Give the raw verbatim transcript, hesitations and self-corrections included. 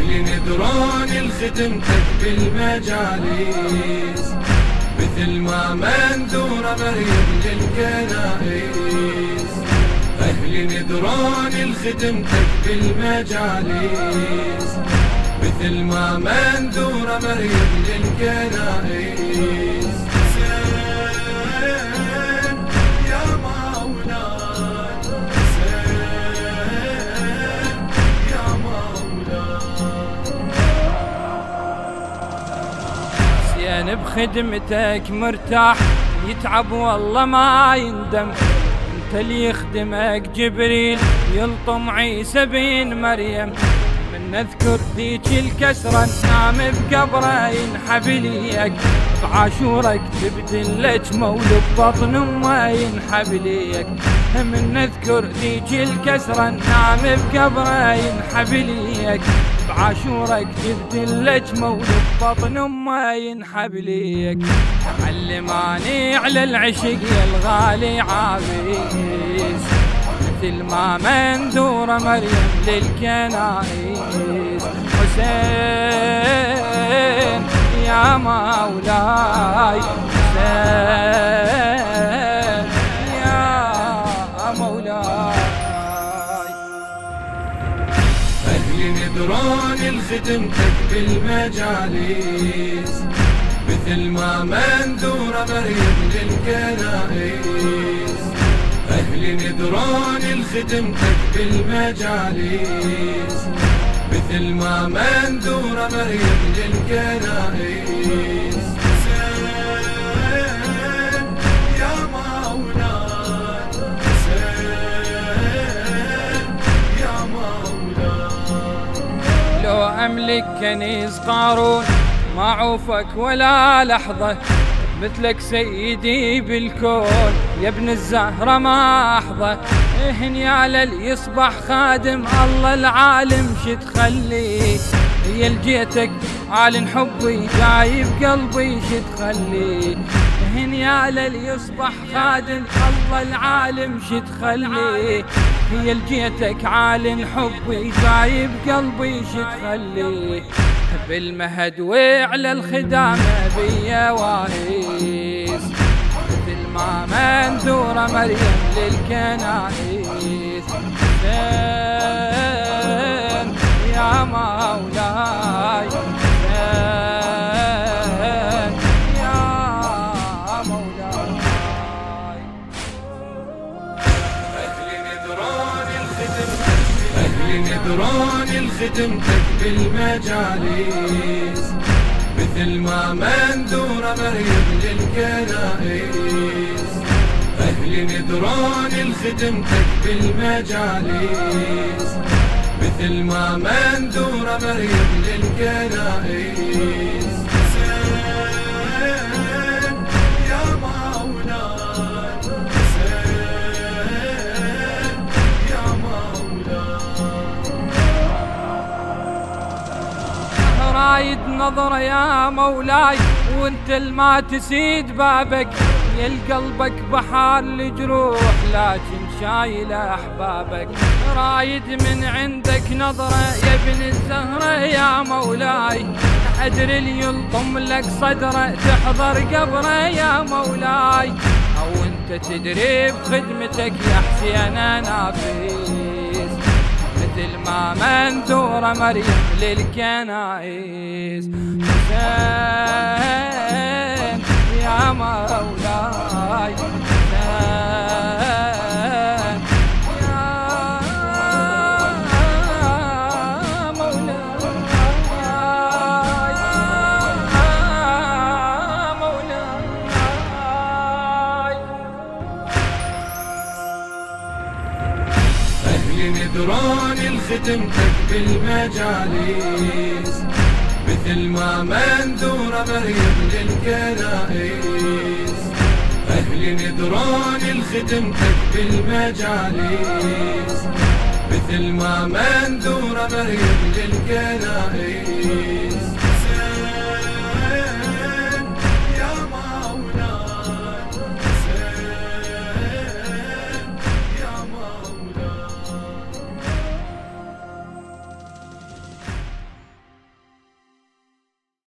أهل ندران لخدمتك بالمجالس، مثل ما منذورة مريم للكنائس. أهل ندران لخدمتك بالمجالس، مثل ما منذورة مريم للكنائس. حسين يا مولاي، حسين يا مولاي. حسين بخدمتك مرتاح، يتعب والله ما يندم. انت اللي يخدمك جبريل، يلطم عيسى بن مريم. من نذكر ذيك الكسرة نام بقبره ينحب ليك، بعاشورك تبدل لك مولد بطن امه ينحب ليك. من نذكر ذيك الكسرة نام بقبره ينحب ليك، بعاشورك تبدل لك مولد بطن امه ينحب ليك. علماني على العشق يا الغالي عابس، مثل ما منذورة مريم للكنائس. حسين يا مولاي، حسين يا مولاي. أهل ندران لخدمتك بالمجالس، مثل ما منذورة مريم للكنائس. أهل ندران لخدمتك بالمجالس، مثل ما منذورة مريم للكنائس. حسين يا مولاي، حسين يا مولاي. لو أملك كنيز قارون ما عوفك ولا لحظة، مثلك سيدي بالكون يا ابن الزهرة ما أحظى. هنيا يصبح خادم الله العالم شتخلي، هي لجيتك عالن حبي جايب قلبي شتخلي. هنيا يصبح خادم الله العالم شتخلي، هي لجيتك عالن حبي جايب قلبي شتخلي. بالمهد وعلى الخدامة بيا واهيس، مثل ما منذورة مريم للكنائس. حسين يا مولاي، حسين يا مولاي. أهل ندران لخدمتك، أهل ندران لخدمتك بالمجالس، مثل ما منذورة مريم للكنائس. أهل ندران لخدمتك بالمجالس، مثل ما منذورة مريم للكنائس. حسين يا مولاي، حسين يا مولاي. رايد نظرة يا مولاي، وانت الما تسيد بابك. يا قلبك بحار الجروح لكن شايل احبابك. رايد من عندك نظرة يا ابن الزهرة يا مولاي، ادري اللي يلطم لك صدره تحضر قبره يا مولاي. او انت تدري بخدمتك يا حسين نافس، مثل ما منذورة مريم للكنائس. حسين يا مولاي، حسين يا مولاي، مولاي. أهل ندران لخدمتك بالمجالس، مثل ما منذورة مريم للكنائس. أهل ندران لخدمتك بالمجالس، مثل ما منذورة مريم للكنائس.